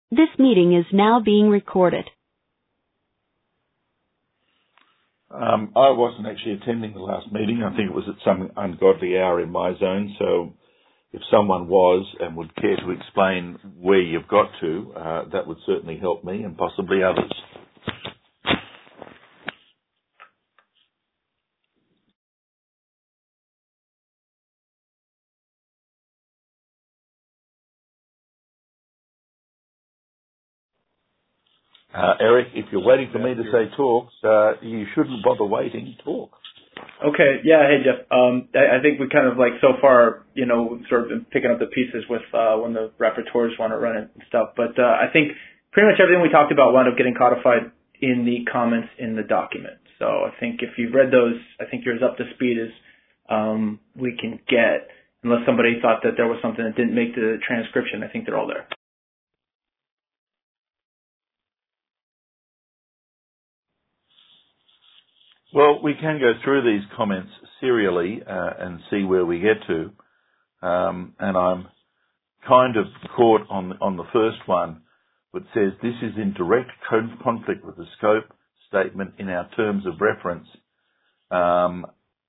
This meeting is now being recorded. I wasn't actually attending the last meeting. I think it was at some ungodly hour in my zone. So if someone was and would care to explain where you've got to, that would certainly help me and possibly others. Eric, if you're waiting for me to say talk, you shouldn't bother waiting. Talk. Okay. Yeah. Hey, Jeff. I think we kind of so far, sort of been picking up the pieces with when the rapporteurs want to run it and stuff. But I think pretty much everything we talked about wound up getting codified in the comments in the document. So I think if you've read those, I think you're as up to speed as we can get, unless somebody thought that there was something that didn't make the transcription. I think they're all there. Well, we can go through these comments serially and see where we get to. And I'm kind of caught on the first one, which says this is in direct conflict with the scope statement in our terms of reference. And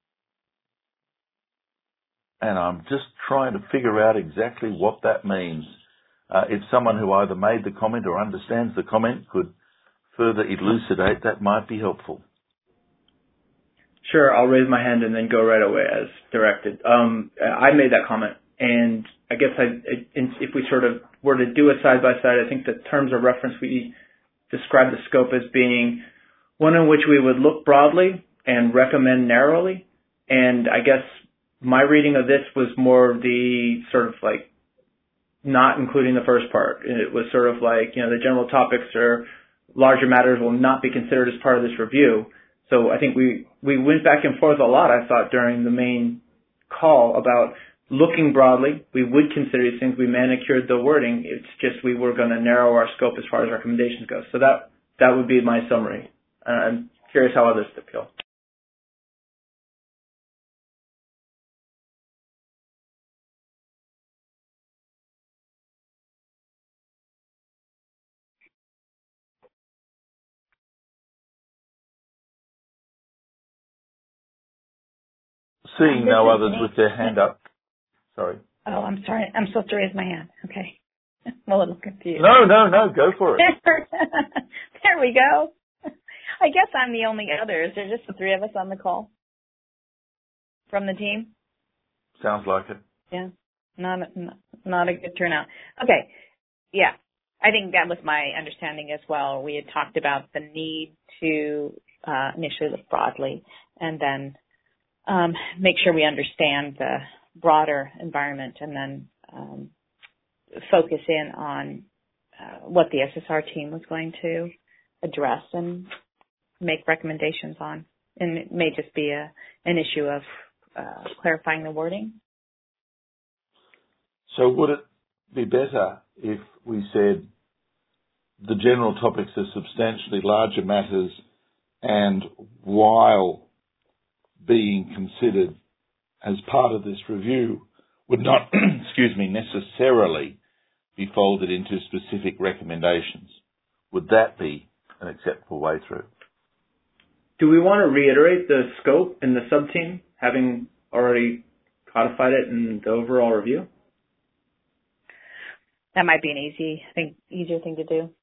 I'm just trying to figure out exactly what that means. If someone who either made the comment or understands the comment could further elucidate, that might be helpful. Sure, I'll raise my hand and then go right away as directed. I made that comment, and I guess if we sort of were to do it side by side, I think the terms of reference we describe the scope as being one in which we would look broadly and recommend narrowly. And I guess my reading of this was more the sort of not including the first part. It was sort of the general topics or larger matters will not be considered as part of this review. So I think we went back and forth a lot, I thought, during the main call about looking broadly. We would consider these things. We manicured the wording. It's just we were going to narrow our scope as far as recommendations go. So that would be my summary. I'm curious how others feel. Seeing no others with their hand up. Sorry. Oh, I'm sorry. I'm supposed to raise my hand. Okay. I'm a little confused. No. Go for it. There we go. I guess I'm the only other. Is there just the three of us on the call from the team? Sounds like it. Yeah. Not a good turnout. Okay. Yeah. I think that was my understanding as well. We had talked about the need to initially look broadly and then make sure we understand the broader environment and then focus in on what the SSR team was going to address and make recommendations on. And it may just be an issue of clarifying the wording. So would it be better if we said the general topics are substantially larger matters and while being considered as part of this review would not, necessarily be folded into specific recommendations? Would that be an acceptable way through? Do we want to reiterate the scope in the sub-team, having already codified it in the overall review? That might be an easier thing to do.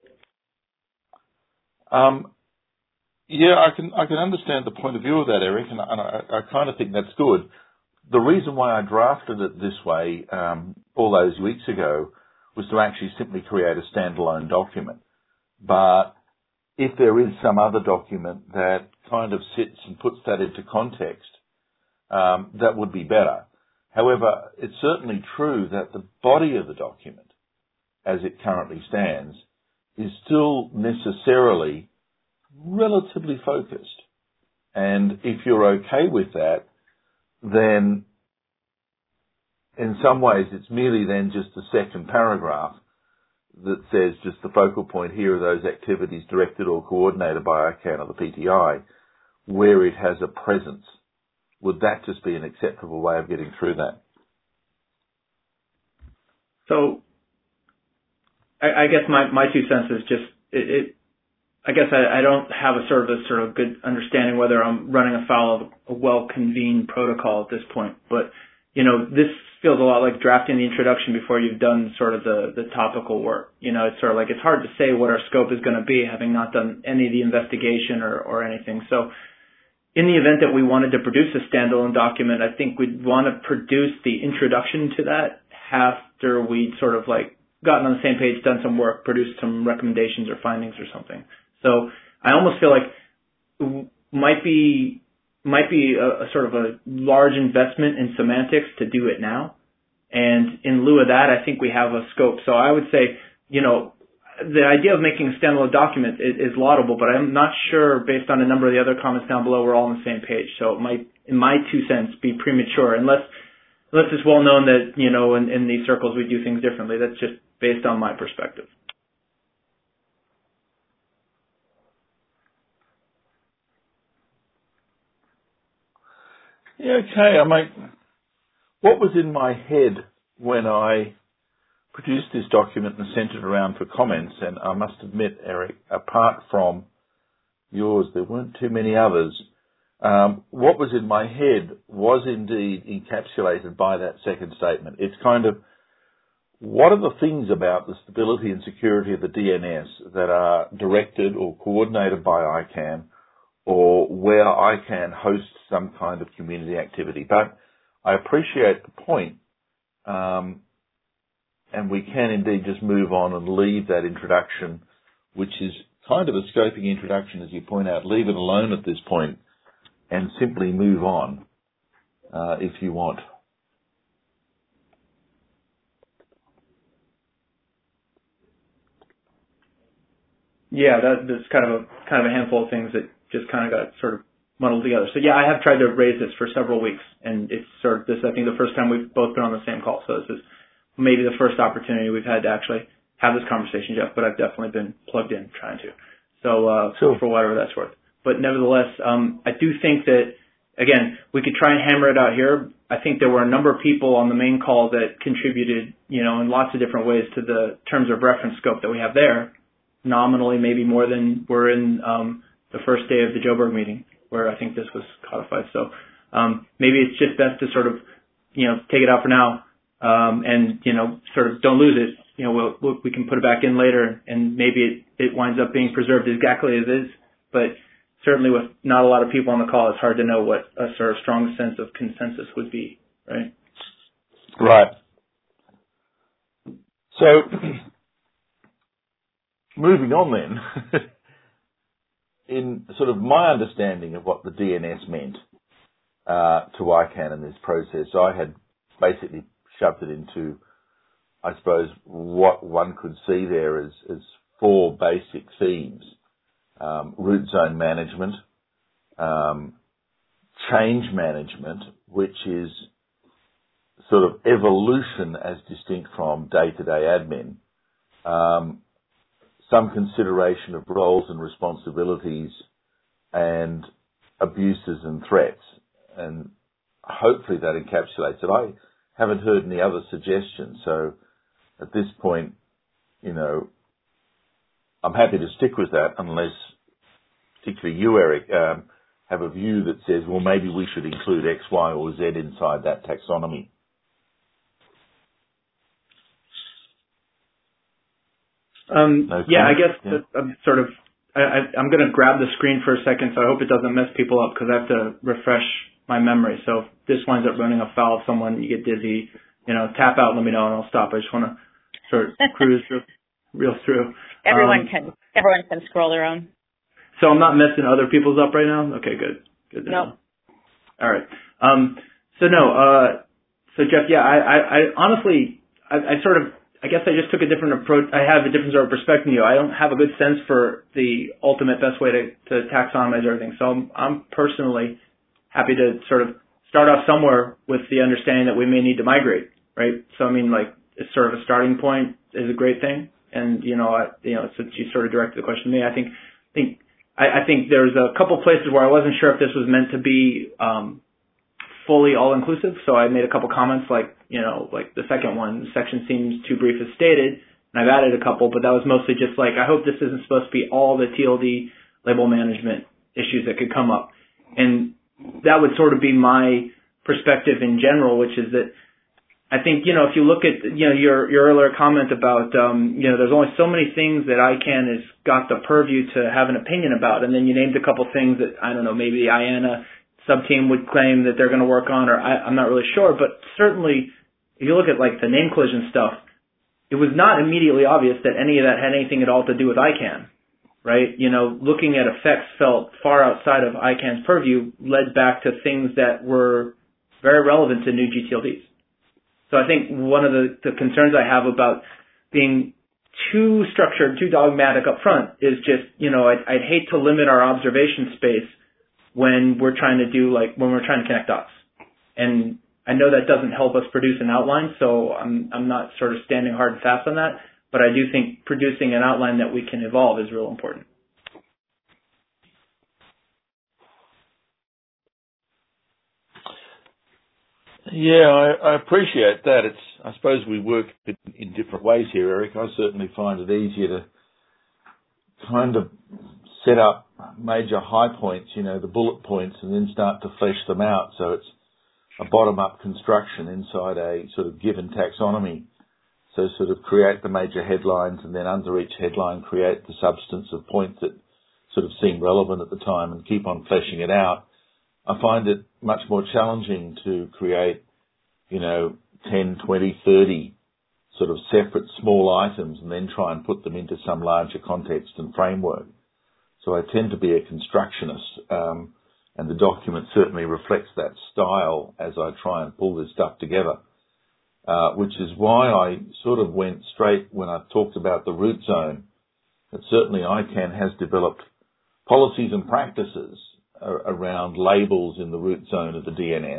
Yeah, I can understand the point of view of that, Eric, and I kind of think that's good. The reason why I drafted it this way all those weeks ago was to actually simply create a standalone document. But if there is some other document that kind of sits and puts that into context, that would be better. However, it's certainly true that the body of the document, as it currently stands, is still necessarily relatively focused. And if you're okay with that, then in some ways it's merely then just a second paragraph that says just the focal point here are those activities directed or coordinated by ICANN or the PTI where it has a presence. Would that just be an acceptable way of getting through that? So I guess my 2 cents is just I guess I don't have a sort of good understanding whether I'm running afoul of a well-convened protocol at this point. But, this feels a lot like drafting the introduction before you've done sort of the topical work. It's sort of like it's hard to say what our scope is going to be having not done any of the investigation or anything. So in the event that we wanted to produce a standalone document, I think we'd want to produce the introduction to that after we'd sort of like gotten on the same page, done some work, produced some recommendations or findings or something. So I almost feel like might be a sort of a large investment in semantics to do it now. And in lieu of that, I think we have a scope. So I would say, the idea of making a standalone document is laudable, but I'm not sure, based on a number of the other comments down below, we're all on the same page. So it might, in my 2 cents, be premature, unless it's well known that, in these circles we do things differently. That's just based on my perspective. Yeah, okay. What was in my head when I produced this document and sent it around for comments, and I must admit, Eric, apart from yours, there weren't too many others. What was in my head was indeed encapsulated by that second statement. It's kind of, what are the things about the stability and security of the DNS that are directed or coordinated by ICANN, or where ICANN hosts some kind of community activity? But I appreciate the point, and we can indeed just move on and leave that introduction, which is kind of a scoping introduction, as you point out, leave it alone at this point and simply move on if you want. Yeah, that's kind of a handful of things that just kind of got sort of muddled together. So yeah, I have tried to raise this for several weeks, and it's sort of this, I think, the first time we've both been on the same call. So this is maybe the first opportunity we've had to actually have this conversation, Jeff, but I've definitely been plugged in trying to. So sure. For whatever that's worth. But nevertheless, I do think that, again, we could try and hammer it out here. I think there were a number of people on the main call that contributed, in lots of different ways to the terms of reference scope that we have there, nominally maybe more than were in the first day of the Joburg meeting, where I think this was codified. So maybe it's just best to sort of, take it out for now, and, sort of don't lose it. We can put it back in later, and maybe it winds up being preserved exactly as is. But certainly with not a lot of people on the call, it's hard to know what a sort of strong sense of consensus would be, right? Right. So, moving on then, in sort of my understanding of what the DNS meant to ICANN in this process, I had basically shoved it into, I suppose, what one could see there as 4 basic themes. Root zone management, change management, which is sort of evolution as distinct from day-to-day admin, some consideration of roles and responsibilities, and abuses and threats. And hopefully that encapsulates it. I haven't heard any other suggestions, so at this point, I'm happy to stick with that, unless particularly you, Eric, have a view that says, well, maybe we should include X, Y, or Z inside that taxonomy. I guess I'm sort of, I'm going to grab the screen for a second, so I hope it doesn't mess people up, because I have to refresh my memory. So if this winds up running afoul of someone, you get dizzy, tap out, let me know, and I'll stop. I just want to sort of cruise through. Everyone can scroll their own. So I'm not messing other people's up right now? Okay, good. Good to know. All right. So Jeff, yeah, I honestly, I guess I just took a different approach. I have a different sort of perspective than you. I don't have a good sense for the ultimate best way to taxonomize everything. So I'm personally happy to sort of start off somewhere with the understanding that we may need to migrate, right? So it's sort of a starting point is a great thing. And, since you sort of directed the question to me, I think there's a couple places where I wasn't sure if this was meant to be fully all-inclusive. So I made a couple comments like the second one, the section seems too brief as stated. and I've added a couple, but that was mostly just like, I hope this isn't supposed to be all the TLD label management issues that could come up. And that would sort of be my perspective in general, which is that I think, if you look at, your earlier comment about, there's only so many things that ICANN has got the purview to have an opinion about. And then you named a couple things that, I don't know, maybe the IANA sub-team would claim that they're going to work on, or I'm not really sure. But certainly, if you look at like the name collision stuff, it was not immediately obvious that any of that had anything at all to do with ICANN, right? Looking at effects felt far outside of ICANN's purview led back to things that were very relevant to new GTLDs. So I think one of the concerns I have about being too structured, too dogmatic up front is just, I'd hate to limit our observation space when we're trying to connect dots. And I know that doesn't help us produce an outline, so I'm not sort of standing hard and fast on that, but I do think producing an outline that we can evolve is real important. Yeah, I appreciate that. I suppose we work in different ways here, Eric. I certainly find it easier to kind of set up major high points, the bullet points, and then start to flesh them out. So it's a bottom-up construction inside a sort of given taxonomy. So sort of create the major headlines, and then under each headline create the substance of points that sort of seem relevant at the time and keep on fleshing it out. I find it much more challenging to create, 10, 20, 30 sort of separate small items and then try and put them into some larger context and framework. So I tend to be a constructionist, and the document certainly reflects that style as I try and pull this stuff together, which is why I sort of went straight when I talked about the root zone, that certainly ICANN has developed policies and practices around labels in the root zone of the DNS,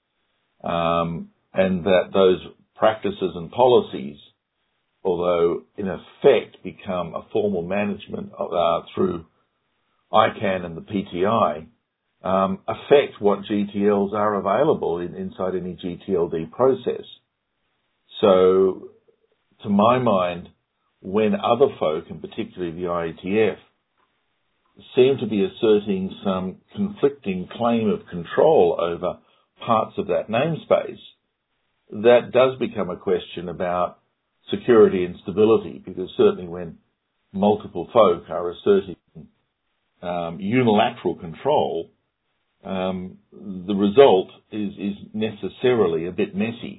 and that those practices and policies, although in effect become a formal management through ICANN and the PTI, affect what GTLs are available inside any GTLD process. So, to my mind, when other folk, and particularly the IETF, seem to be asserting some conflicting claim of control over parts of that namespace, that does become a question about security and stability, because certainly when multiple folk are asserting unilateral control, the result is necessarily a bit messy.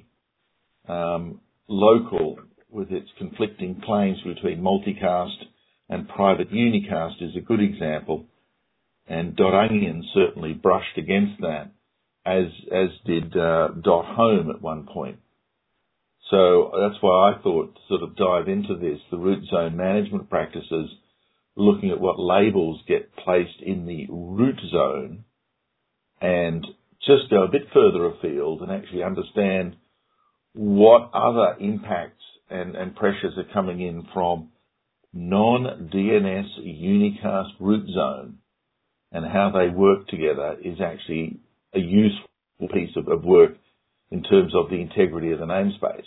Local, with its conflicting claims between multicast and private unicast, is a good example, and .onion certainly brushed against that, as did .home at one point. So that's why I thought to sort of dive into this, the root zone management practices, looking at what labels get placed in the root zone, and just go a bit further afield and actually understand what other impacts and pressures are coming in from non-DNS unicast root zone, and how they work together is actually a useful piece of work in terms of the integrity of the namespace.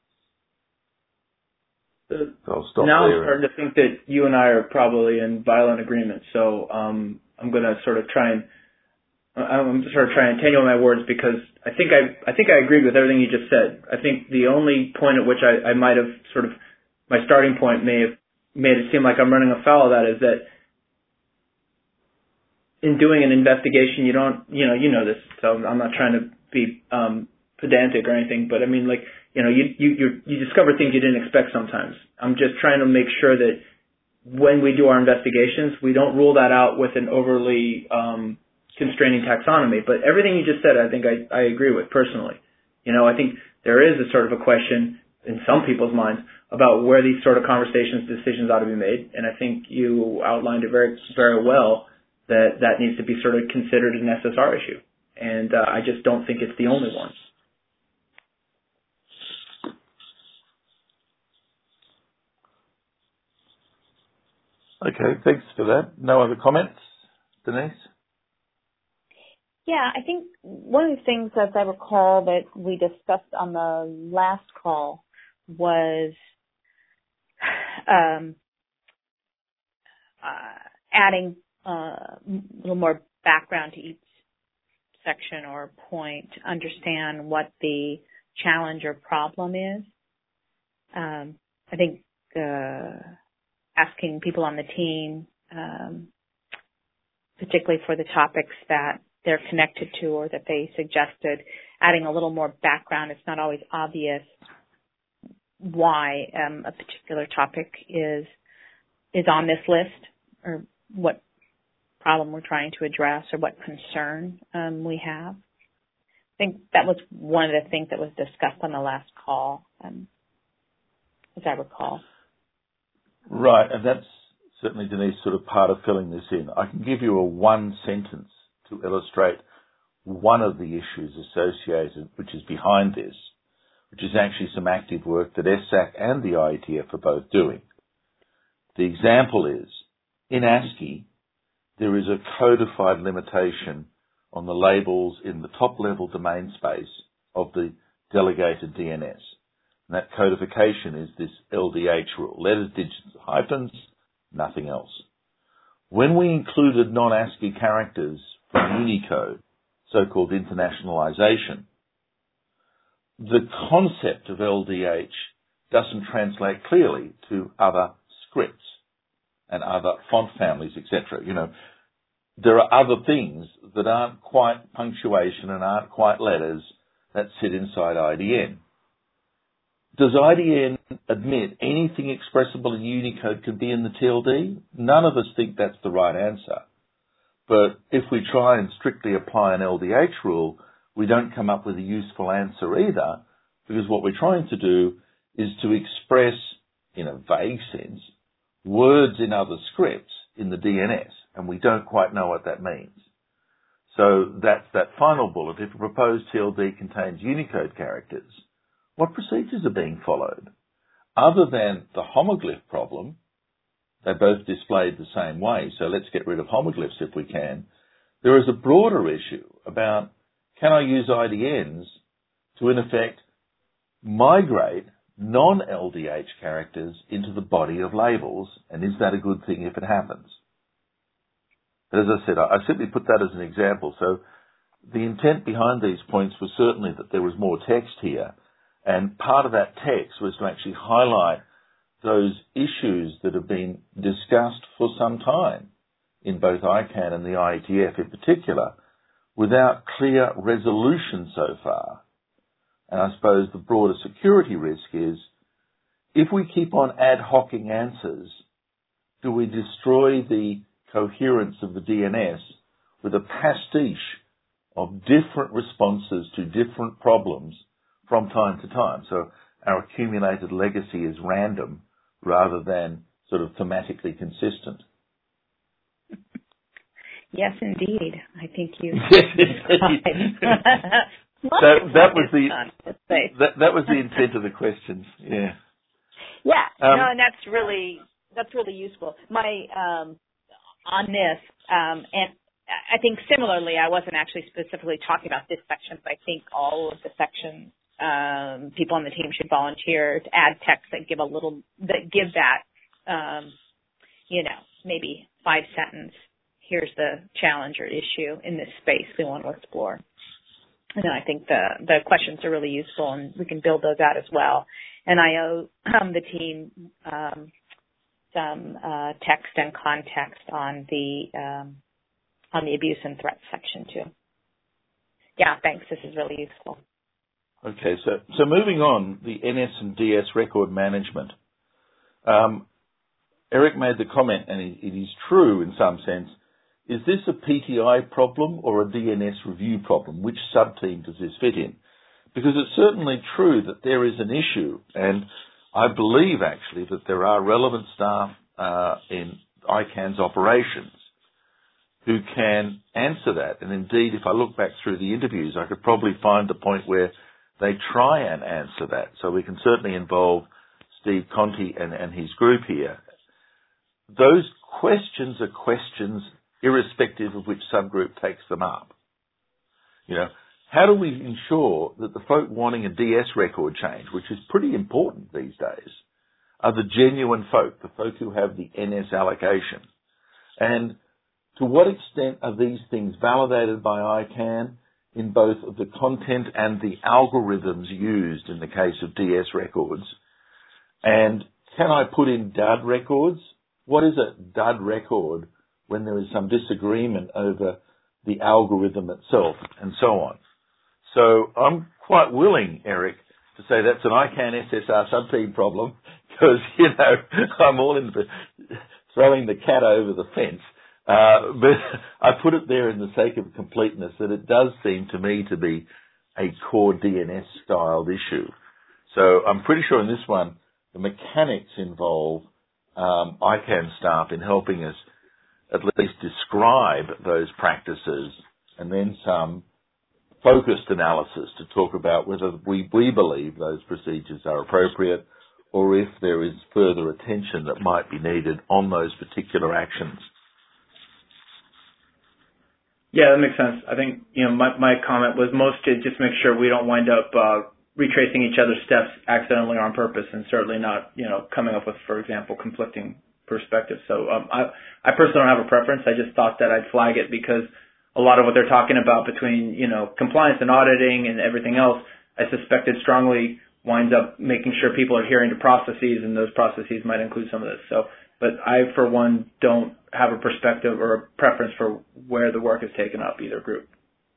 So I'll stop now there. I'm starting to think that you and I are probably in violent agreement, so I'm going to sort of try and attenuate my words, because I think I agree with everything you just said. I think the only point at which I might have sort of, my starting point may have made it seem like I'm running afoul of that, is that in doing an investigation, you don't, you know this, so I'm not trying to be pedantic or anything, but I mean, like, you discover things you didn't expect sometimes. I'm just trying to make sure that when we do our investigations, we don't rule that out with an overly constraining taxonomy. But everything you just said, I think I agree with personally. I think there is a sort of a question in some people's minds about where these sort of decisions ought to be made, and I think you outlined it very, very well, that needs to be sort of considered an SSR issue. And I just don't think it's the only one. Okay, thanks for that. No other comments, Denise? Yeah, I think one of the things, as I recall, that we discussed on the last call was adding a little more background to each section or point to understand what the challenge or problem is. I think asking people on the team, particularly for the topics that they're connected to or that they suggested, adding a little more background. It's not always obvious why a particular topic is on this list, or what problem we're trying to address, or what concern we have. I think that was one of the things that was discussed on the last call, as I recall. Right, and that's certainly, Denise, sort of part of filling this in. I can give you a one sentence to illustrate one of the issues associated, which is behind this, which is actually some active work that ESSAC and the IETF are both doing. The example is, in ASCII, there is a codified limitation on the labels in the top-level domain space of the delegated DNS. And that codification is this LDH rule, letters, digits, hyphens, nothing else. When we included non-ASCII characters from Unicode, so-called internationalization, the concept of LDH doesn't translate clearly to other scripts and other font families, etc. You know, there are other things that aren't quite punctuation and aren't quite letters that sit inside IDN. Does IDN admit anything expressible in Unicode can be in the TLD? None of us think that's the right answer. But if we try and strictly apply an LDH rule, we don't come up with a useful answer either, because what we're trying to do is to express, in a vague sense, words in other scripts in the DNS, and we don't quite know what that means. So that's that final bullet. If a proposed TLD contains Unicode characters, what procedures are being followed? Other than the homoglyph problem, they both displayed the same way, so let's get rid of homoglyphs if we can. There is a broader issue about, can I use IDNs to, in effect, migrate non-LDH characters into the body of labels, and is that a good thing if it happens? But as I said, I simply put that as an example. So the intent behind these points was certainly that there was more text here, and part of that text was to actually highlight those issues that have been discussed for some time in both ICANN and the IETF in particular, without clear resolution so far. And I suppose the broader security risk is, if we keep on ad hocing answers, do we destroy the coherence of the DNS with a pastiche of different responses to different problems from time to time? So our accumulated legacy is random rather than sort of thematically consistent. Yes, indeed. I think you. That was the intent of the questions. Yeah. Yeah. No, and that's really useful. My on this, and I think similarly, I wasn't actually specifically talking about this section, but I think all of the sections, people on the team should volunteer to add text that give that, maybe 5-sentence. Here's the challenge or issue in this space we want to explore. And I think the questions are really useful, and we can build those out as well. And I owe the team some text and context on the abuse and threats section too. Yeah, thanks. This is really useful. Okay, so moving on, the NS and DS record management. Eric made the comment, and it is true in some sense. Is this a PTI problem or a DNS review problem? Which sub-team does this fit in? Because it's certainly true that there is an issue, and I believe actually that there are relevant staff in ICANN's operations who can answer that. And indeed, if I look back through the interviews, I could probably find the point where they try and answer that. So we can certainly involve Steve Conti and his group here. Those questions are questions irrespective of which subgroup takes them up. How do we ensure that the folk wanting a DS record change, which is pretty important these days, are the genuine folk, the folk who have the NS allocation. And to what extent are these things validated by ICANN in both the content and the algorithms used in the case of DS records? And can I put in dud records? What is a dud record when there is some disagreement over the algorithm itself and so on? So I'm quite willing, Eric, to say that's an ICANN SSR subfeed problem because, I'm all into throwing the cat over the fence. But I put it there in the sake of completeness that it does seem to me to be a core DNS-styled issue. So I'm pretty sure in this one, the mechanics involve ICANN staff in helping us at least describe those practices and then some focused analysis to talk about whether we believe those procedures are appropriate or if there is further attention that might be needed on those particular actions. Yeah, that makes sense. I think, my comment was most to just make sure we don't wind up retracing each other's steps accidentally or on purpose, and certainly not, coming up with, for example, conflicting perspectives. So I personally don't have a preference. I just thought that I'd flag it because a lot of what they're talking about between, compliance and auditing and everything else, I suspect it strongly winds up making sure people are adhering to processes, and those processes might include some of this. So, but I, for one, don't have a perspective or a preference for where the work is taken up, either group.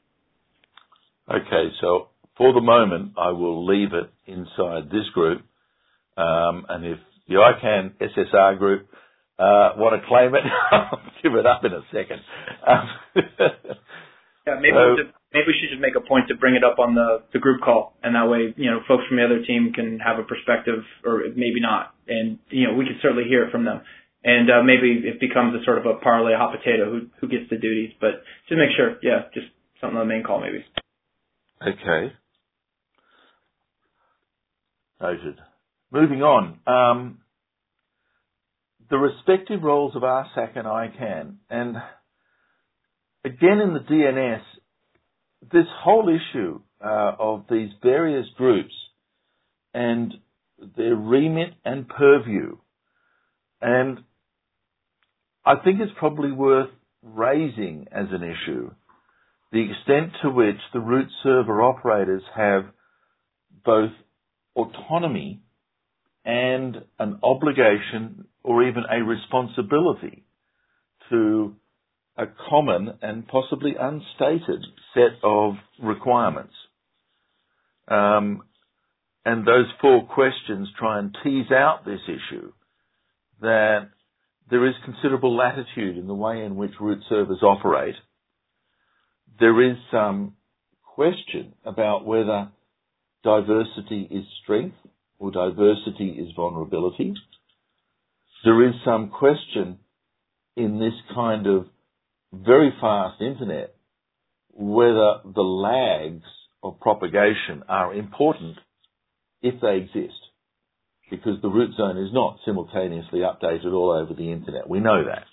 Okay, so for the moment, I will leave it inside this group, and if the ICANN SSR group want to claim it, I'll give it up in a second. Yeah, maybe we should just make a point to bring it up on the group call, and that way, folks from the other team can have a perspective, or maybe not, and we can certainly hear it from them. And maybe it becomes a sort of a parlay, a hot potato, who gets the duties. But just make sure, just something on the main call maybe. Okay. Noted. Moving on. The respective roles of RSAC and ICANN. And again in the DNS, this whole issue of these various groups and their remit and purview. And I think it's probably worth raising as an issue the extent to which the root server operators have both autonomy and an obligation or even a responsibility to a common and possibly unstated set of requirements. And those four questions try and tease out this issue, that there is considerable latitude in the way in which root servers operate. There is some question about whether diversity is strength or diversity is vulnerability. There is some question in this kind of very fast internet whether the lags of propagation are important if they exist, because the root zone is not simultaneously updated all over the internet. We know that.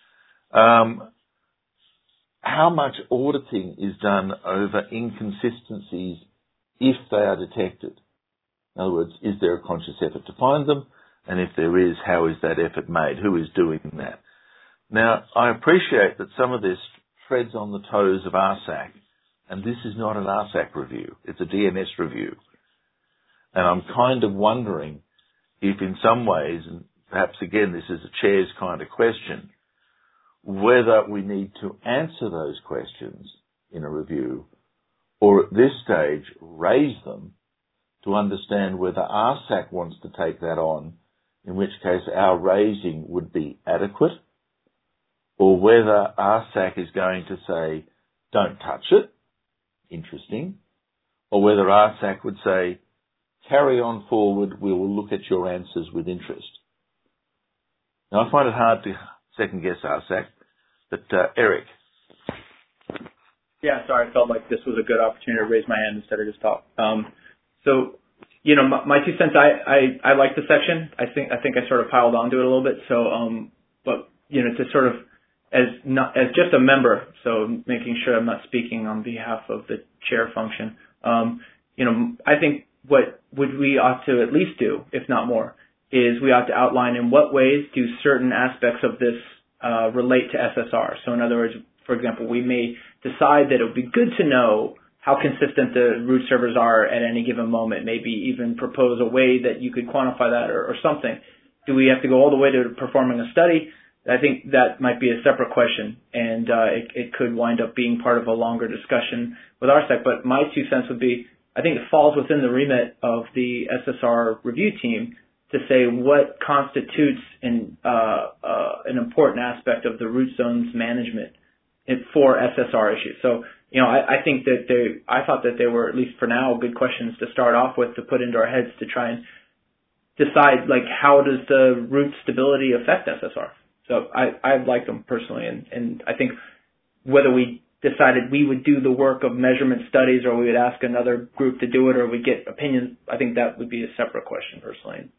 How much auditing is done over inconsistencies if they are detected? In other words, is there a conscious effort to find them? And if there is, how is that effort made? Who is doing that? Now, I appreciate that some of this treads on the toes of RSAC, and this is not an RSAC review. It's a DNS review. And I'm kind of wondering if in some ways, and perhaps again this is a chair's kind of question, whether we need to answer those questions in a review or at this stage raise them to understand whether RSAC wants to take that on, in which case our raising would be adequate, or whether RSAC is going to say, don't touch it, interesting, or whether RSAC would say, carry on forward, we will look at your answers with interest. Now, I find it hard to second guess RSAC, but Eric. Yeah, sorry, I felt like this was a good opportunity to raise my hand instead of just talk. So, my 2 cents, I like the section. I think I sort of piled onto it a little bit. So, but to sort of as just a member, so making sure I'm not speaking on behalf of the chair function. I think what we ought to at least do, if not more, is we ought to outline in what ways do certain aspects of this relate to SSR. So in other words, for example, we may decide that it would be good to know how consistent the root servers are at any given moment, maybe even propose a way that you could quantify that or something. Do we have to go all the way to performing a study? I think that might be a separate question, and it could wind up being part of a longer discussion with RSEC. But my 2 cents would be, I think it falls within the remit of the SSR review team to say what constitutes an important aspect of the root zones management for SSR issues. So, I think that I thought that they were, at least for now, good questions to start off with, to put into our heads to try and decide, like, how does the root stability affect SSR? So I like them personally, and I think whether we decided we would do the work of measurement studies or we would ask another group to do it or we get opinions, I think that would be a separate question personally.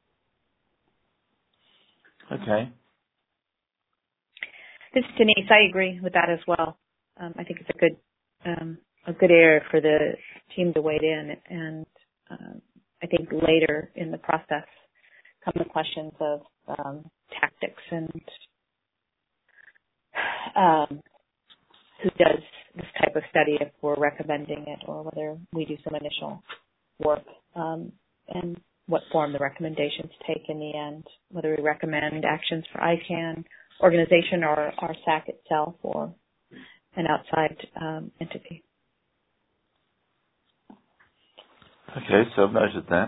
Okay. This is Denise. I agree with that as well. I think it's a good area for the team to wade in, and I think later in the process come the questions of tactics and who does this type of study if we're recommending it, or whether we do some initial work, and what form the recommendations take in the end, whether we recommend actions for ICANN organization or our SAC itself or an outside entity. Okay, so I've noted that.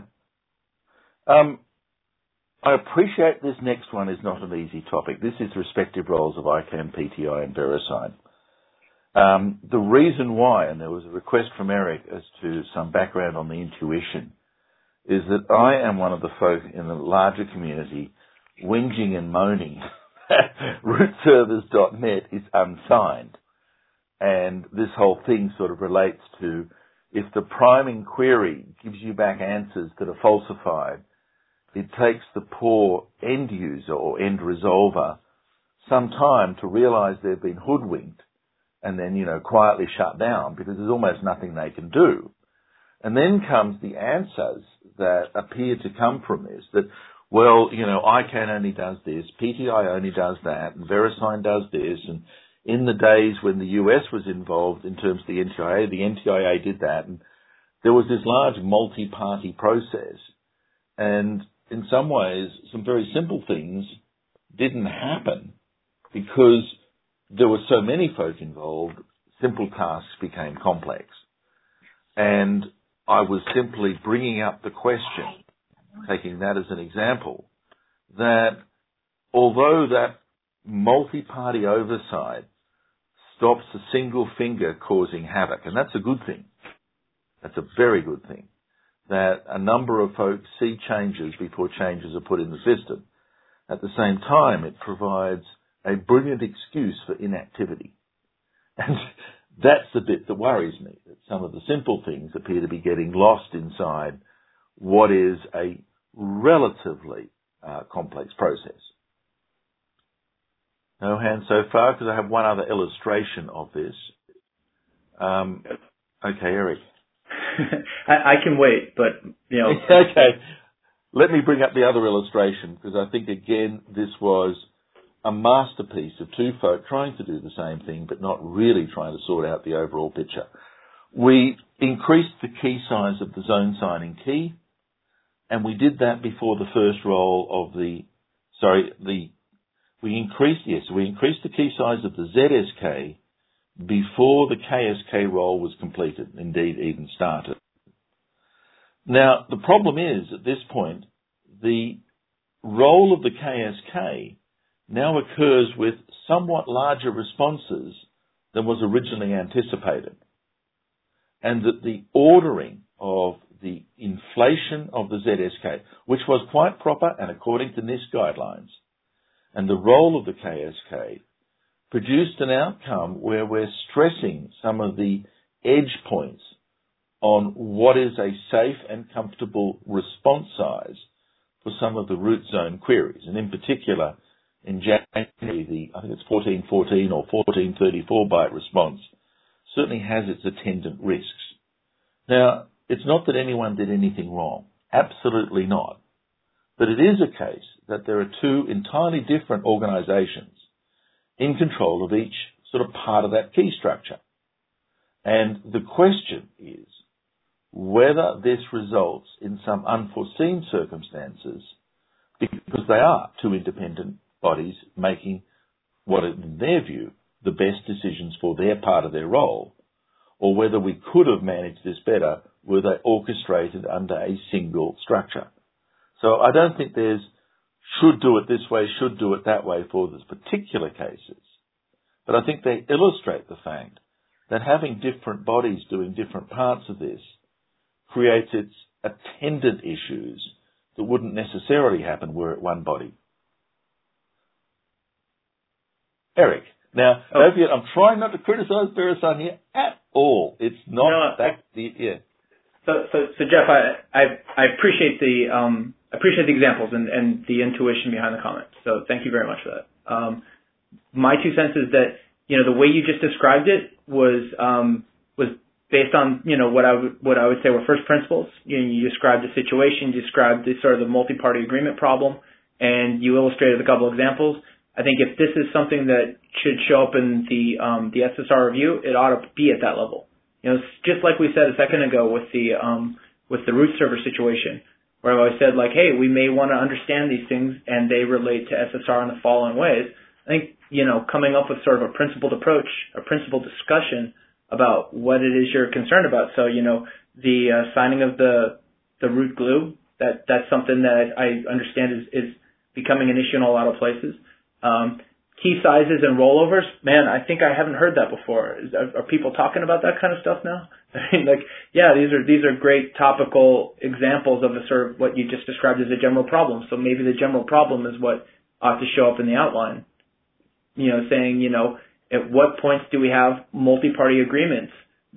I appreciate this next one is not an easy topic. This is respective roles of ICANN, PTI, and VeriSign. The reason why, and there was a request from Eric as to some background on the intuition, is that I am one of the folk in the larger community whinging and moaning that rootservers.net is unsigned. And this whole thing sort of relates to, if the priming query gives you back answers that are falsified, it takes the poor end user or end resolver some time to realize they've been hoodwinked and then, quietly shut down because there's almost nothing they can do. And then comes the answers that appear to come from this, that, well, ICANN only does this, PTI only does that, and VeriSign does this, and in the days when the US was involved in terms of the NTIA did that, and there was this large multi-party process, and in some ways, some very simple things didn't happen because there were so many folk involved, simple tasks became complex. And I was simply bringing up the question, taking that as an example, that although that multi-party oversight stops a single finger causing havoc, and that's a good thing, that's a very good thing, that a number of folks see changes before changes are put in the system. At the same time, it provides a brilliant excuse for inactivity. And that's the bit that worries me, that some of the simple things appear to be getting lost inside what is a relatively complex process. No hands so far, because I have one other illustration of this. Okay, Eric. I can wait, but, Okay. Let me bring up the other illustration, because I think, again, this was a masterpiece of two folk trying to do the same thing, but not really trying to sort out the overall picture. We increased the key size of the zone signing key, and we did that before the first roll of we increased the key size of the ZSK before the KSK roll was completed, indeed even started. Now, the problem is, at this point, the roll of the KSK now occurs with somewhat larger responses than was originally anticipated. And that the ordering of the inflation of the ZSK, which was quite proper and according to NIST guidelines, and the roll of the KSK produced an outcome where we're stressing some of the edge points on what is a safe and comfortable response size for some of the root zone queries. And in particular, in January, I think it's 1414 or 1434 byte response certainly has its attendant risks. Now, it's not that anyone did anything wrong. Absolutely not. But it is a case that there are two entirely different organisations in control of each sort of part of that key structure. And the question is whether this results in some unforeseen circumstances, because they are two independent bodies making what, in their view, the best decisions for their part of their role, or whether we could have managed this better were they orchestrated under a single structure. So I don't think there's should do it this way, should do it that way for those particular cases. But I think they illustrate the fact that having different bodies doing different parts of this creates its attendant issues that wouldn't necessarily happen were it one body. Eric, now, I'm trying not to criticise VeriSign here at all. It's not yeah. So Jeff, I appreciate the examples and the intuition behind the comment. So thank you very much for that. My 2 cents is that the way you just described it was based on what I would say were first principles. You described the situation, you described the sort of the multi-party agreement problem, and you illustrated a couple examples. I think if this is something that should show up in the SSR review, it ought to be at that level. Just like we said a second ago with the root server situation, where I said hey, we may want to understand these things and they relate to SSR in the following ways. I think coming up with sort of a principled approach, a principled discussion about what it is you're concerned about. So the signing of the root glue, that's something that I understand is becoming an issue in a lot of places. Key sizes and rollovers, man, I think I haven't heard that before. Are people talking about that kind of stuff now? I mean, these are great topical examples of a sort of what you just described as a general problem. So maybe the general problem is what ought to show up in the outline. Saying, at what points do we have multi-party agreement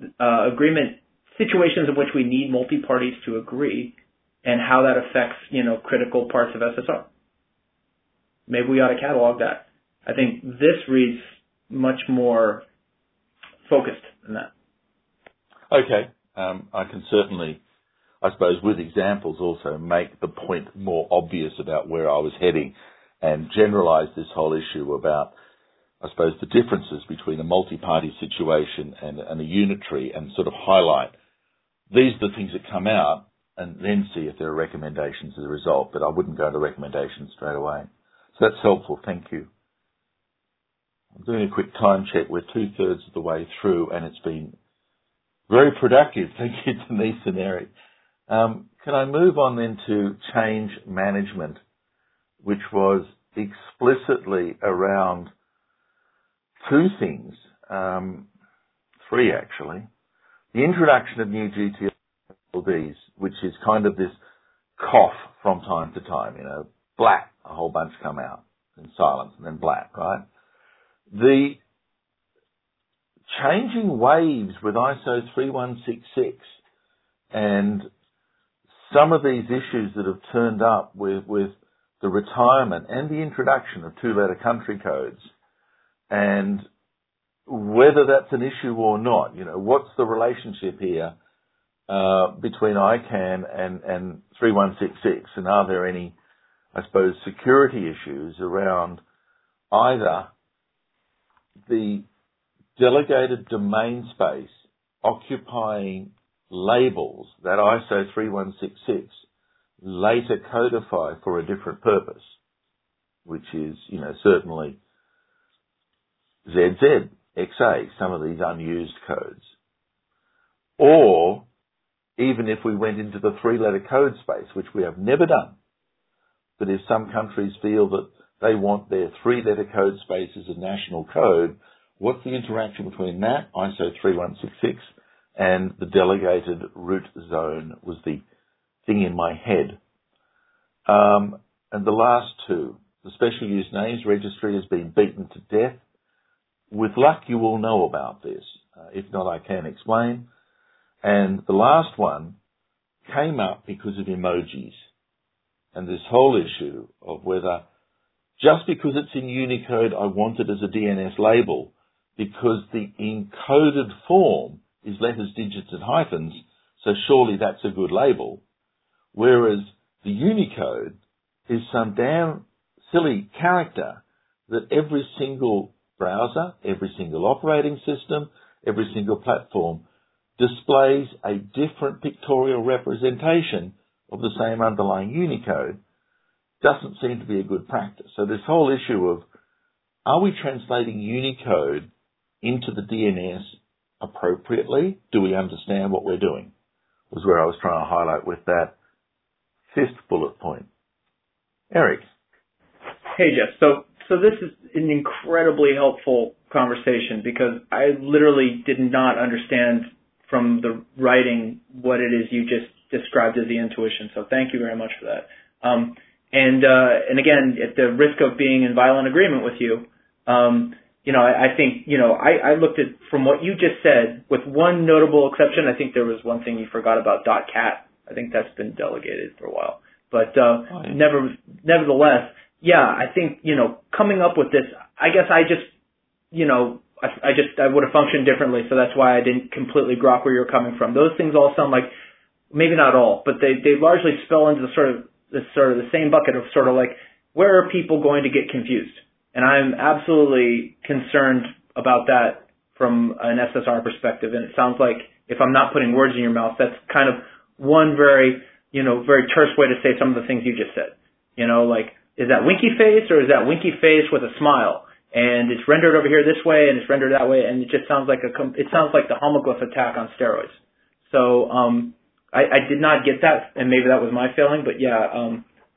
situations in which we need multi-parties to agree, and how that affects, critical parts of SSR. Maybe we ought to catalog that. I think this reads much more focused than that. Okay. I can certainly, I suppose, with examples also make the point more obvious about where I was heading and generalise this whole issue about, I suppose, the differences between a multi-party situation and a unitary, and sort of highlight these are the things that come out and then see if there are recommendations as a result. But I wouldn't go to recommendations straight away. So that's helpful. Thank you. I'm doing a quick time check. We're 2/3 of the way through, and it's been very productive. Thank you, Denise and Eric. Can I move on then to change management, which was explicitly around 2 things, 3 actually. The introduction of new GTLDs, which is kind of this cough from time to time, blat, a whole bunch come out in silence and then blat, right? The changing waves with ISO 3166 and some of these issues that have turned up with the retirement and the introduction of 2-letter country codes, and whether that's an issue or not, what's the relationship here between ICANN and 3166, and are there any, I suppose, security issues around either the delegated domain space occupying labels that ISO 3166 later codify for a different purpose, which is, certainly ZZ, XA, some of these unused codes. Or even if we went into the 3-letter code space, which we have never done, but if some countries feel that they want their 3-letter code space as a national code, what's the interaction between that, ISO 3166, and the delegated root zone was the thing in my head. And the last 2, the special use names registry has been beaten to death. With luck, you will know about this. If not, I can explain. And the last one came up because of emojis and this whole issue of whether just because it's in Unicode, I want it as a DNS label, because the encoded form is letters, digits, and hyphens, so surely that's a good label. Whereas the Unicode is some damn silly character that every single browser, every single operating system, every single platform displays a different pictorial representation of the same underlying Unicode doesn't seem to be a good practice. So this whole issue of, are we translating Unicode into the DNS appropriately? Do we understand what we're doing? Was where I was trying to highlight with that fifth bullet point. Eric. Hey, Jeff. So this is an incredibly helpful conversation because I literally did not understand from the writing what it is you just described as the intuition. So thank you very much for that. And again, at the risk of being in violent agreement with you, I think, I looked at from what you just said with one notable exception. I think there was one thing you forgot about .cat. I think that's been delegated for a while, but nevertheless, yeah, I think, coming up with this, I guess I just, I would have functioned differently. So that's why I didn't completely grok where you're coming from. Those things all sound like, maybe not all, but they largely spell into the sort of the same bucket of sort of like, where are people going to get confused? And I'm absolutely concerned about that from an SSR perspective. And it sounds like, if I'm not putting words in your mouth, that's kind of one very terse way to say some of the things you just said. Like, is that winky face or is that winky face with a smile? And it's rendered over here this way and it's rendered that way, and it just sounds like the homoglyph attack on steroids. So I did not get that, and maybe that was my failing, but yeah,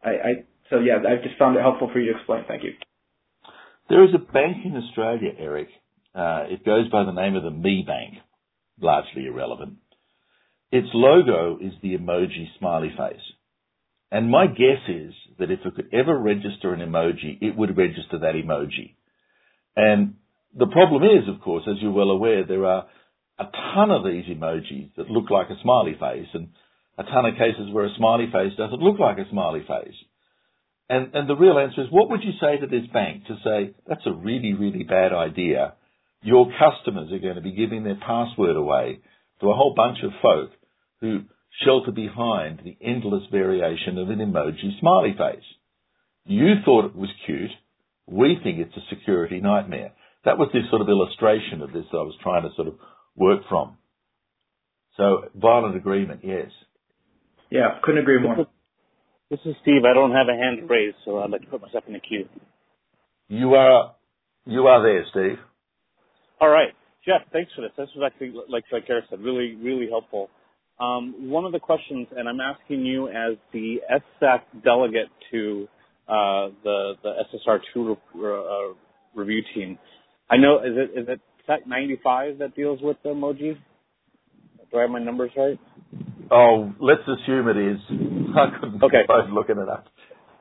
I just found it helpful for you to explain. Thank you. There is a bank in Australia, Eric. It goes by the name of the Me Bank, largely irrelevant. Its logo is the emoji smiley face. And my guess is that if it could ever register an emoji, it would register that emoji. And the problem is, of course, as you're well aware, there are a ton of these emojis that look like a smiley face and a ton of cases where a smiley face doesn't look like a smiley face. And the real answer is, what would you say to this bank to say, that's a really, really bad idea? Your customers are going to be giving their password away to a whole bunch of folk who shelter behind the endless variation of an emoji smiley face. You thought it was cute. We think it's a security nightmare. That was this sort of illustration of this that I was trying to sort of work from. So, violent agreement, yes. Yeah, couldn't agree more. This is Steve. I don't have a hand raised, so I'd like to put myself in the queue. You are there, Steve. All right. Jeff, thanks for this. This was actually, like Eric said, really, really helpful. One of the questions, and I'm asking you as the SSAC delegate to the SSR2 review team. I know, is it SAC 95 that deals with the emoji? Do I have my numbers right? Oh, let's assume it is. I couldn't looking it up.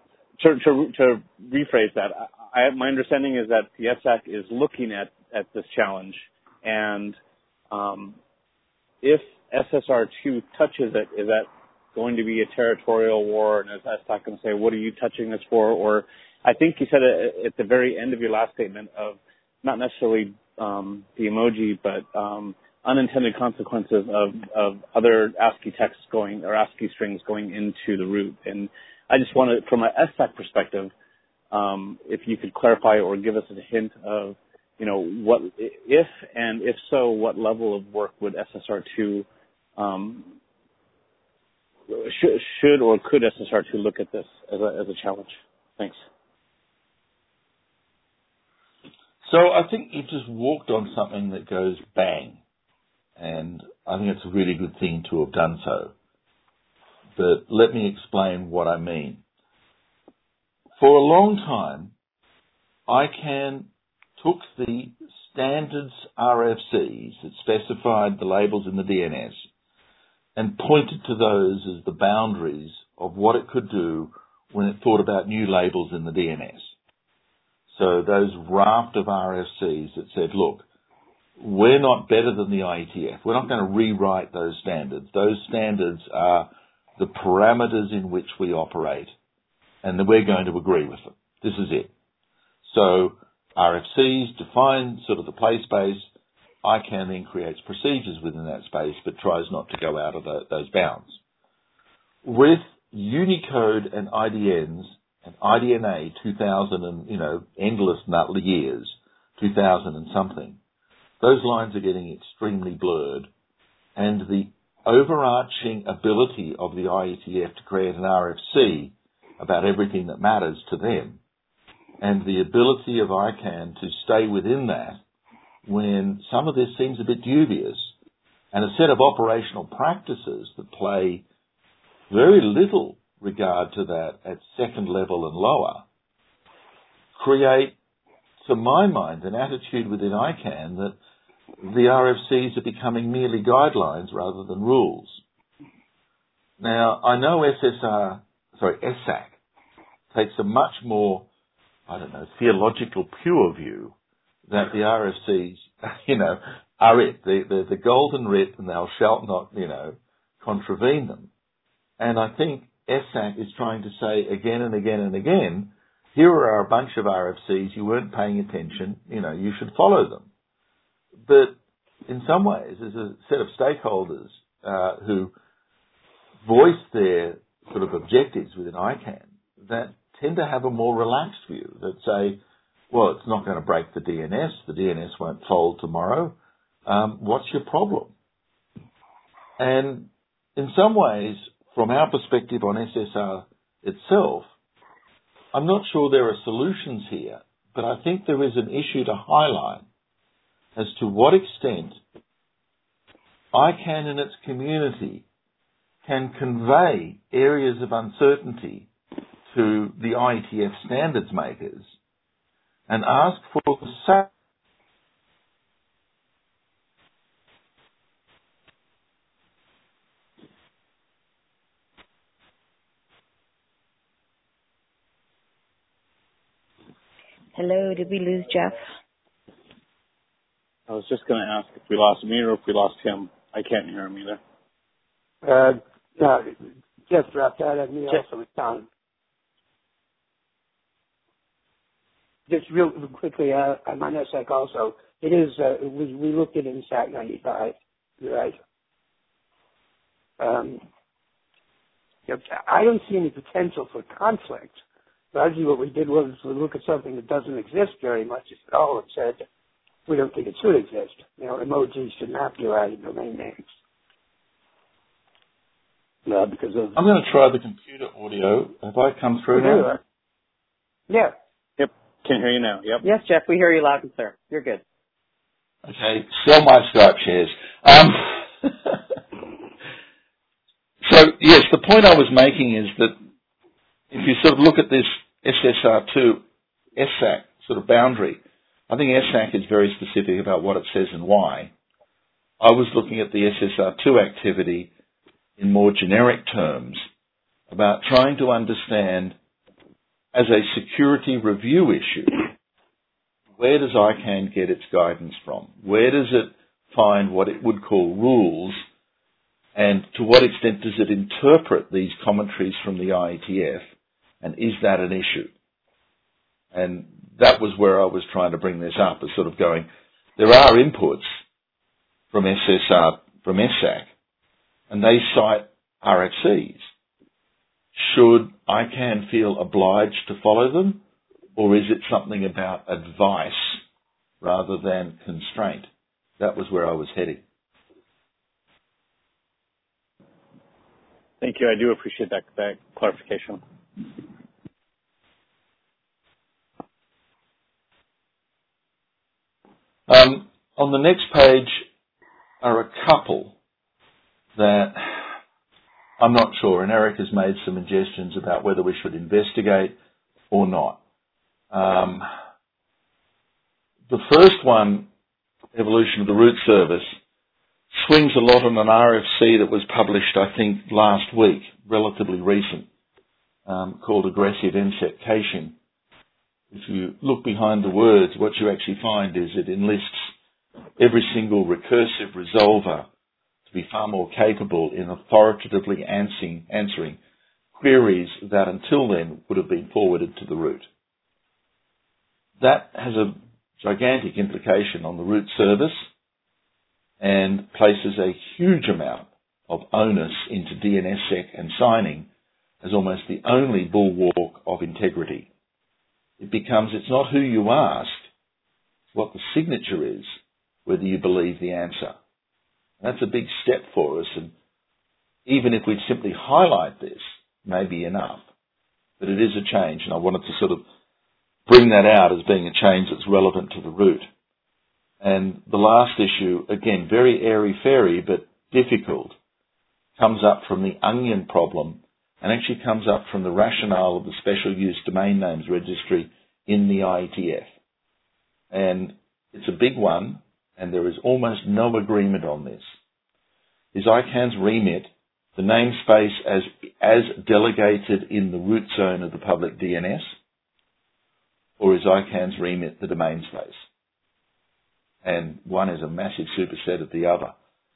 To rephrase that, my understanding is that the SSAC is looking at this challenge, and if SSR2 touches it, is that going to be a territorial war? And is SSAC going to say, what are you touching this for? Or I think you said at the very end of your last statement of not necessarily the emoji, but unintended consequences of other ASCII text going or ASCII strings going into the root. And I just wanted, from an SSAC perspective, if you could clarify or give us a hint of, what, if and if so, what level of work would SSR2 should or could SSR2 look at this as a challenge? Thanks. So I think you just walked on something that goes bang, and I think it's a really good thing to have done so. But let me explain what I mean. For a long time, ICANN took the standards RFCs that specified the labels in the DNS and pointed to those as the boundaries of what it could do when it thought about new labels in the DNS. So those raft of RFCs that said, look, we're not better than the IETF. We're not going to rewrite those standards. Those standards are the parameters in which we operate, and that we're going to agree with them. This is it. So RFCs define sort of the play space. ICANN then creates procedures within that space, but tries not to go out of those bounds. With Unicode and IDNs, and IDNA 2000 and, endless years, 2000 and something, those lines are getting extremely blurred, and the overarching ability of the IETF to create an RFC about everything that matters to them, and the ability of ICANN to stay within that when some of this seems a bit dubious, and a set of operational practices that play very little regard to that at second level and lower, create, to my mind, an attitude within ICANN that the RFCs are becoming merely guidelines rather than rules. Now, I know ESSAC takes a much more, theological pure view that the RFCs, are it, the golden writ, and thou shalt not, contravene them. And I think ESSAC is trying to say again and again and again, here are a bunch of RFCs, you weren't paying attention, you should follow them. But in some ways, there's a set of stakeholders who voice their sort of objectives within ICANN that tend to have a more relaxed view, that say, well, it's not going to break the DNS won't fold tomorrow, what's your problem? And in some ways, from our perspective on SSR itself, I'm not sure there are solutions here, but I think there is an issue to highlight as to what extent ICANN and its community can convey areas of uncertainty to the IETF standards makers and ask for the Hello, did we lose Jeff? I was just going to ask if we lost me or if we lost him. I can't hear him either. No, Jeff dropped out and me also was down. Just real quickly, I'm on ESSAC also. It is, we looked at it in SAC 95, you're right. I don't see any potential for conflict. Largely what we did was we look at something that doesn't exist very much, if at all, and said, we don't think it should exist. Emojis should not be allowed in domain names. Because of... I'm going to try the computer audio. Have I come through now? Yeah. Yep. Can hear you now. Yep. Yes, Jeff, we hear you loud and clear. You're good. Okay. Sell my Skype shares. So, yes, the point I was making is that if you sort of look at this SSR2, ESSAC sort of boundary, I think ESSAC is very specific about what it says and why. I was looking at the SSR2 activity in more generic terms about trying to understand, as a security review issue, where does ICANN get its guidance from? Where does it find what it would call rules, and to what extent does it interpret these commentaries from the IETF, and is that an issue? And that was where I was trying to bring this up, as sort of going, there are inputs from ESSAC, and they cite RFCs. Should ICANN feel obliged to follow them, or is it something about advice rather than constraint? That was where I was heading. Thank you. I do appreciate that clarification. On the next page are a couple that I'm not sure, and Eric has made some suggestions about whether we should investigate or not. The first one, evolution of the root service, swings a lot on an RFC that was published, I think, last week, relatively recent, called aggressive NSEC caching. If you look behind the words, what you actually find is it enlists every single recursive resolver to be far more capable in authoritatively answering queries that until then would have been forwarded to the root. That has a gigantic implication on the root service and places a huge amount of onus into DNSSEC and signing as almost the only bulwark of integrity. It becomes, it's not who you ask, it's what the signature is, whether you believe the answer. And that's a big step for us, and even if we'd simply highlight this, may be enough. But it is a change, and I wanted to sort of bring that out as being a change that's relevant to the root. And the last issue, again, very airy-fairy, but difficult, comes up from the onion problem, and actually comes up from the rationale of the Special Use Domain Names Registry in the IETF. And it's a big one, and there is almost no agreement on this. Is ICANN's remit the namespace as delegated in the root zone of the public DNS, or is ICANN's remit the domain space? And one is a massive superset of the other.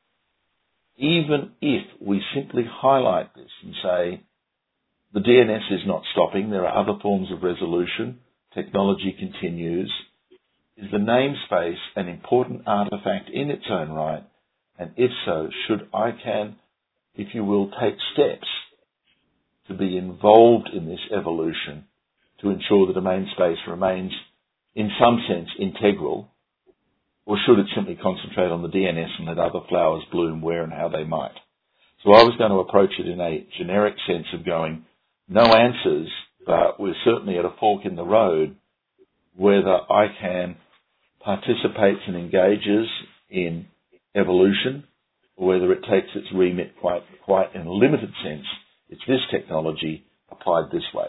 Even if we simply highlight this and say, the DNS is not stopping, there are other forms of resolution, technology continues, is the namespace an important artifact in its own right? And if so, should ICANN, if you will, take steps to be involved in this evolution to ensure the domain space remains, in some sense, integral, or should it simply concentrate on the DNS and let other flowers bloom where and how they might? So I was going to approach it in a generic sense of going, no answers, but we're certainly at a fork in the road whether ICANN participates and engages in evolution, or whether it takes its remit quite in a limited sense. It's this technology applied this way.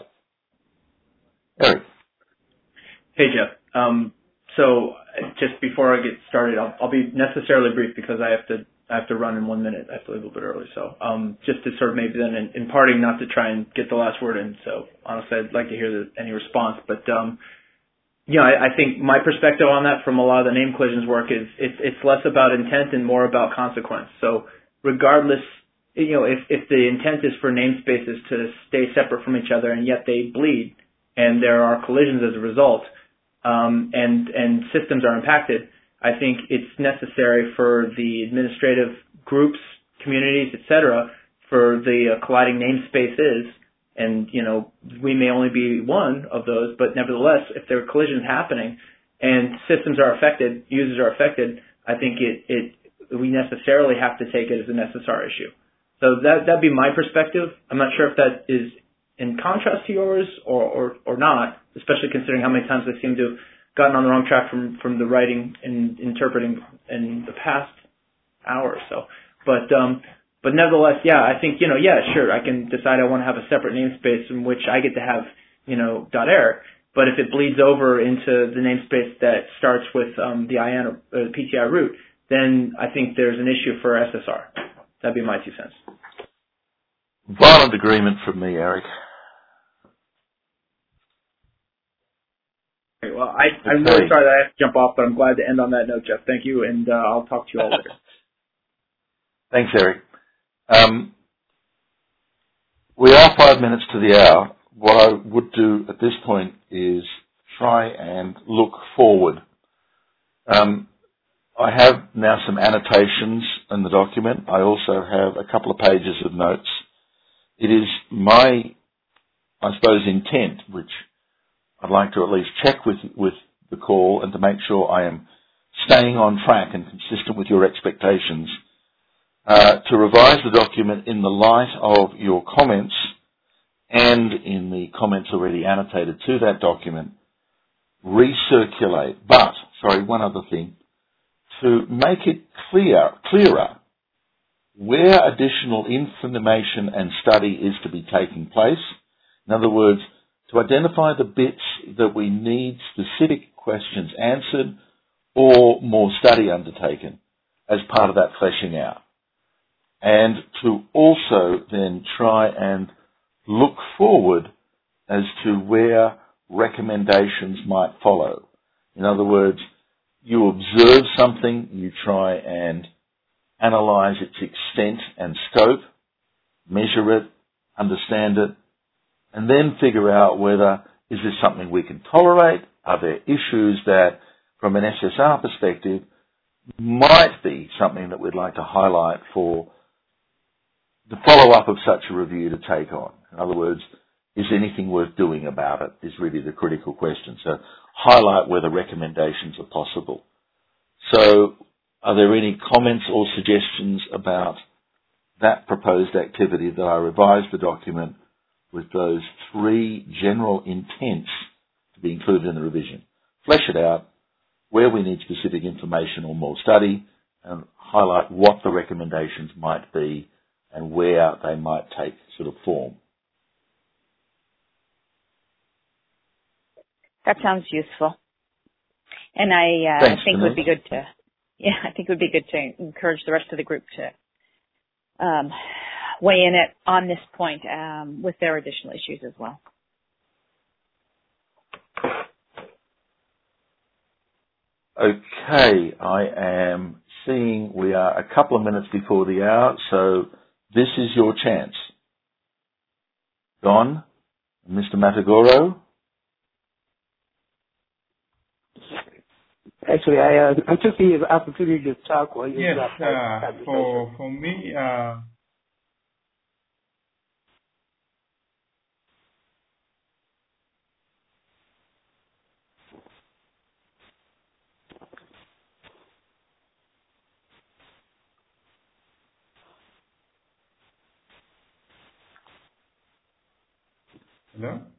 Eric. Hey, Jeff. So just before I get started, I'll be necessarily brief because I have to run in 1 minute. I have to leave a little bit early. So just to sort of maybe then in parting, not to try and get the last word in. So honestly, I'd like to hear any response. But I think my perspective on that from a lot of the name collisions work is it's less about intent and more about consequence. So regardless, if the intent is for namespaces to stay separate from each other and yet they bleed and there are collisions as a result, and systems are impacted, I think it's necessary for the administrative groups, communities, etc., for the colliding namespaces, and we may only be one of those, but nevertheless, if there are collisions happening and systems are affected, users are affected, I think we necessarily have to take it as an SSR issue. So that'd be my perspective. I'm not sure if that is in contrast to yours or not, especially considering how many times I seem to have gotten on the wrong track from the writing and interpreting in the past hour or so. But nevertheless, yeah, I think, sure, I can decide I want to have a separate namespace in which I get to have, .eric. But if it bleeds over into the namespace that starts with the IAN or PTI root, then I think there's an issue for SSR. That'd be my 2 cents. Violent agreement from me, Eric. Okay, well, I'm really sorry that I have to jump off, but I'm glad to end on that note, Jeff. Thank you, and I'll talk to you all later. Thanks, Eric. We are 5 minutes to the hour. What I would do at this point is try and look forward. I have now some annotations in the document. I also have a couple of pages of notes. It is my, I suppose, intent, which I'd like to at least check with the call and to make sure I am staying on track and consistent with your expectations, to revise the document in the light of your comments and in the comments already annotated to that document, recirculate. But, one other thing, to make it clearer where additional information and study is to be taking place. In other words, to identify the bits that we need specific questions answered or more study undertaken as part of that fleshing out. And to also then try and look forward as to where recommendations might follow. In other words, you observe something, you try and analyze its extent and scope, measure it, understand it, and then figure out whether is this something we can tolerate, are there issues that from an SSR perspective might be something that we'd like to highlight for the follow-up of such a review to take on. In other words, is anything worth doing about it is really the critical question. So highlight whether recommendations are possible. So are there any comments or suggestions about that proposed activity that I revised the document with those 3 general intents to be included in the revision? Flesh it out, where we need specific information or more study, and highlight what the recommendations might be and where they might take sort of form. That sounds useful. And I Thanks, think it Denise. would be good to, I think it would be good to encourage the rest of the group to weigh in on this point with their additional issues as well. Okay, I am seeing we are a couple of minutes before the hour, so this is your chance. Don, Mr. Matagoro. Actually, I took the opportunity to talk while you Yes, were for me, hello?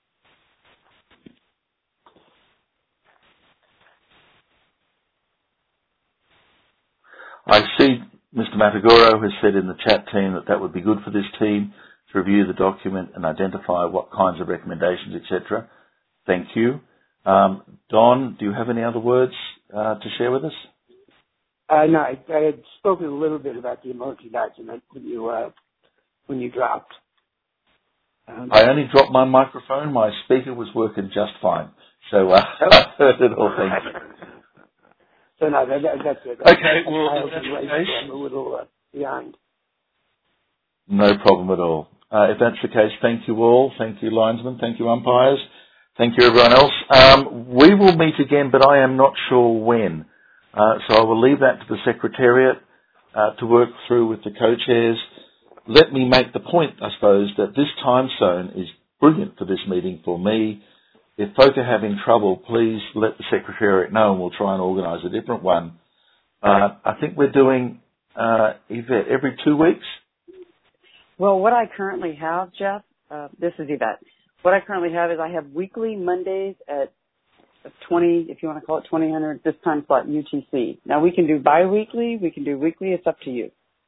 I see Mr. Matagoro has said in the chat team that would be good for this team to review the document and identify what kinds of recommendations, etc. Thank you. Don, do you have any other words to share with us? No, I had spoken a little bit about the emoji document when you dropped. I only dropped my microphone. My speaker was working just fine. So I heard it all. Thank you. So no, that's it. Okay, well, if that's the case, I'm a little behind. No problem at all. If that's the case, thank you all. Thank you, linesmen. Thank you, umpires. Thank you, everyone else. We will meet again, but I am not sure when. So I will leave that to the Secretariat to work through with the co-chairs. Let me make the point, I suppose, that this time zone is brilliant for this meeting for me. If folk are having trouble, please let the Secretariat know and we'll try and organise a different one. I think we're doing Yvette, every 2 weeks? Well, what I currently have, Jeff, this is Yvette. What I currently have is I have weekly Mondays at 20, if you want to call it 2000, this time slot UTC. Now we can do bi-weekly, we can do weekly, it's up to you.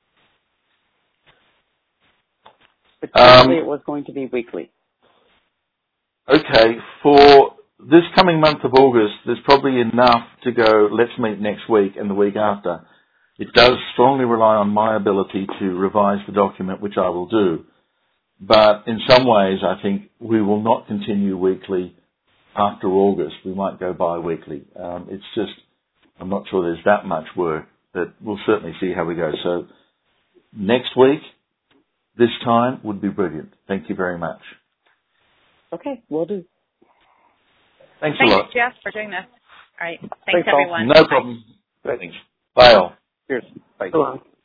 But currently it was going to be weekly. Okay, for this coming month of August, there's probably enough to go, let's meet next week and the week after. It does strongly rely on my ability to revise the document, which I will do. But in some ways, I think we will not continue weekly after August. We might go bi-weekly. It's just, I'm not sure there's that much work, but we'll certainly see how we go. So next week, this time would be brilliant. Thank you very much. Okay, will do. Thanks a lot. Thanks, Jeff, for doing this. All right. Thanks, Paul. everyone. No problem. Thanks. Bye all. Cheers. Bye. So long.